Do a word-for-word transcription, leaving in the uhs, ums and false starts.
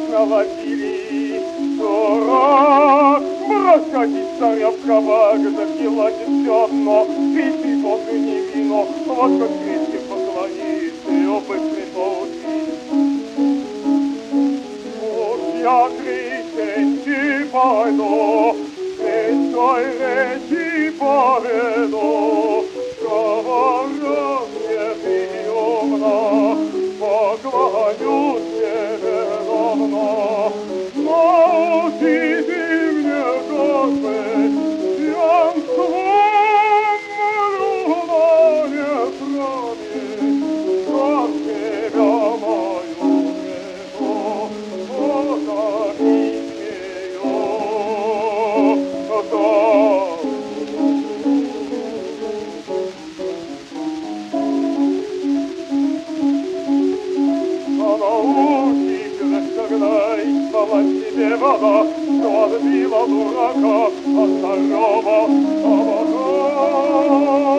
на лагере. Дурак, брось ходить царя в кабак, запилать все одно, пить и тоже не вино, вот как крестья поклониться, и обычный поучить. Уж я крестеньки пойду, святой речи поведу, говорю мне ты умна, поклонюсь тебе давно. Научи ты мне, Господь, всем словом молю не тронет, как тебя мою нету, подари ее, да. Когда искала себе вода, что отбила дурака от старого обожа.